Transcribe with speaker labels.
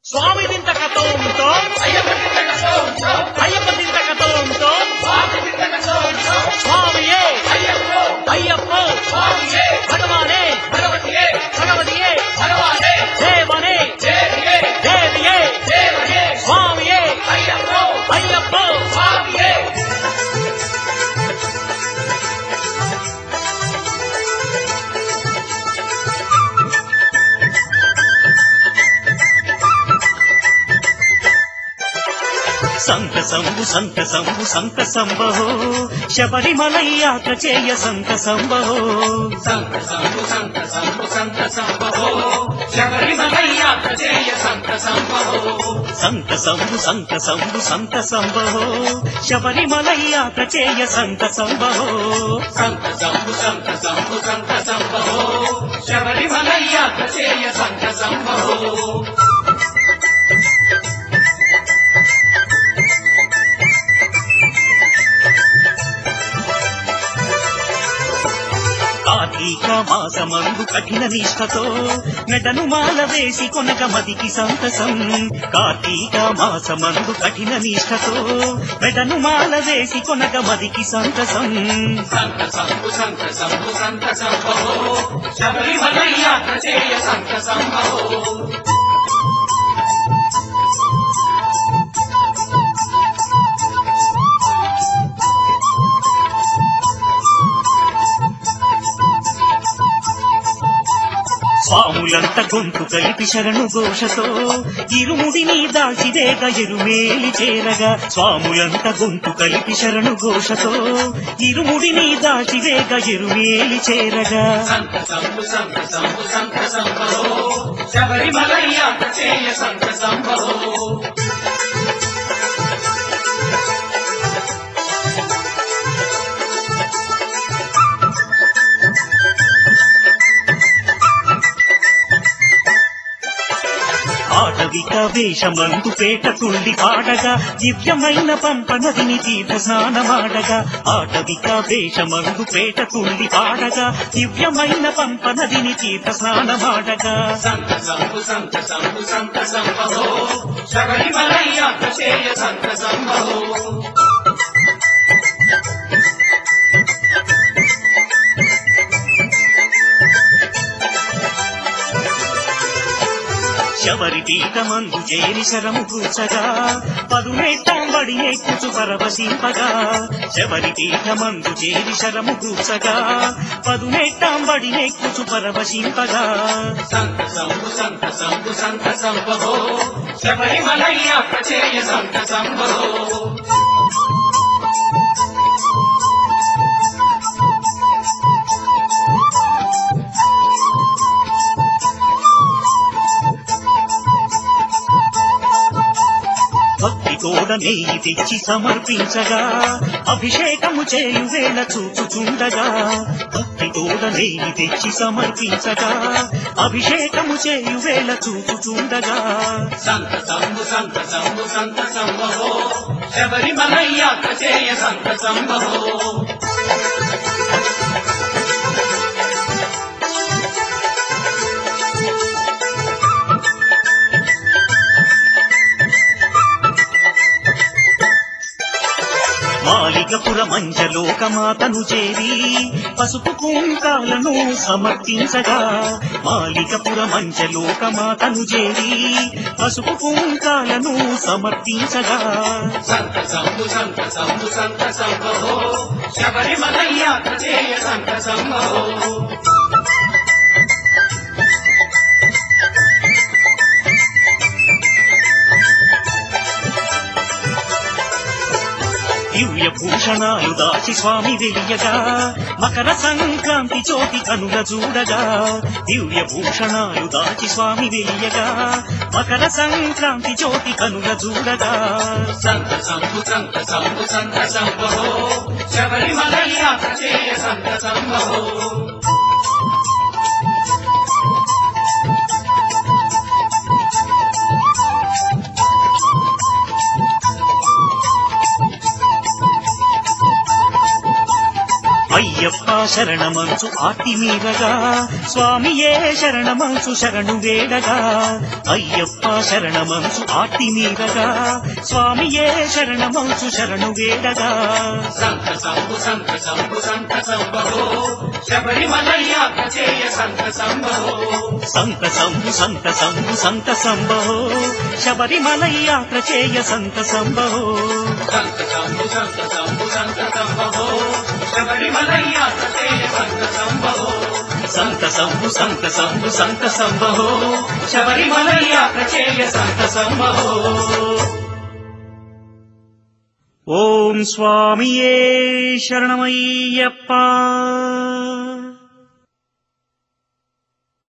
Speaker 1: స్వామి దింతకతోంతో అయ్యప్ప దింతకతోంతో స్వామియే అయ్యప్ప భగవానే భగవతియే దేవనే దేవియే స్వామియే అయ్యప్ప సంతసంబు సంతసంబు సంతసంబహో శబరిమలై యాత్ర చేయ సంతసంబహో
Speaker 2: సంతసంబు సంతసంబు సంతసంబహో శబరిమలై యాత్ర చేయ సంతసంబహో
Speaker 1: సంతసంబు సంతసంబు సంతసంబహో శబరిమలై యాత్ర చేయ సంతసంబహో
Speaker 2: సంతసంబు సంతసంబు సంతసంబహో శబరిమలై యాత్ర చేయ సంతసంబహో
Speaker 1: కార్తీక మాసమందు కఠిన నిష్ఠతో మెడను మాల వేసి కొనక మదికి సంతసం కార్తీక మాసమందు కఠిన నిష్ఠతో మెడను మాల వేసి కొనక మదికి సంతసం
Speaker 2: సంతసంబు సంతసంబు సంతసంబహో శబరిమలై యాత్ర చేయ సంతసంబహో
Speaker 1: స్వాములంత గొంతు కలిపి శరణు ఘోషతో ఇరుముడిని దాల్చిదేగ ఎరుమేలి చేరగా స్వాములంత గొంతు కలిపి శరణు ఘోషతో ఇరుముడిని దాల్చిదేగ ఎరుమేలి చేరగా
Speaker 2: సంతసంబు సంతసంబు సంతసంబహో శబరిమలై యాత్ర చేయ సంతసంబహో
Speaker 1: ఆటవిక వేషమందు పేట తుండి పాడగా దివ్యమైన పంప నదిని తీర్థ స్నానమాడగా ఆటవిక వేషమందు పేట తుండి పాడగా దివ్యమైన పంప నదిని తీర్థ స్నానమాడగా
Speaker 2: సంతసంబు సంతసంబు సంతసంబహో శబరిమలై యాత్ర చేయ సంతసంబహో
Speaker 1: శబరి పీఠమందు చేరి శరము కూర్చగా పదునెట్టాంబడి ఎక్కుచు పరవశింపగా శబరి పీఠమందు చేరి శరము కూర్చగా పదునెట్టాంబడి ఎక్కుచు పరవశింపగా
Speaker 2: సంతసంబు సంతసంబు సంతసంబహో శబరిమలై యాత్ర చేయ సంతసంబహో
Speaker 1: భక్తి తోడ నెయ్యి తెచ్చి సమర్పించగా అభిషేకము చేయు వేళ చూచుచుండగా భక్తి తోడ నెయ్యి తెచ్చి సమర్పించగా అభిషేకము చేయు వేళ చూచుచుండగా
Speaker 2: సంతసంబు సంతసంబు సంతసంబహో శబరిమలై యాత్ర చేయ సంతసంబహో
Speaker 1: మాలికపుర మంజలోకమాతను చేరి పసుపు కుంకాలను సమర్పించగా మాలికపుర మంజలోకమాతను చేరి పసుపు కుంకాలను సమర్పించగా
Speaker 2: సంతసంబు సంతసంబు సంతసంబహో శబరిమలై యాత్ర చేయ సంతసంబహో
Speaker 1: దివ్య భూషణాలు దాచి స్వామి వెలియగా మకర సంక్రాంతి జ్యోతి కనుల చూడగా దివ్య భూషణాలు దాచి స్వామి వెలియగా మకర సంక్రాంతి జ్యోతి కనుల చూడగా
Speaker 2: సంతసంబు సంతసంబు సంతసంబహో శబరిమలై యాత్ర చేయ సంతసంబహో
Speaker 1: అయ్యప్ప శరణమంచు ఆర్తి మీరగా స్వామియే శరణమంచు శరణు వేడగా అయ్యప్ప శరణమంచు ఆర్తి మీరగా స్వామియే శరణమంచు శరణు వేడగా
Speaker 2: సంత సంభు సంత సంభు సంత సంభో శబరిమల యాత్ర చేయ సంత సంభో
Speaker 1: సంత సంభు సంత సంభు సంత సంభో శబరిమల యాత్ర చేయ సంత సంభో
Speaker 2: సంత సంభు సంత సంభు సంత సంభో శబరిమల యాత్ర చేయ సంత సంభో
Speaker 1: సంత సంభు సంత సంభు సంత సంభో శబరిమల యాత్ర చేయ సంత సంభో ఓం స్వామియే శరణమయ్యప్ప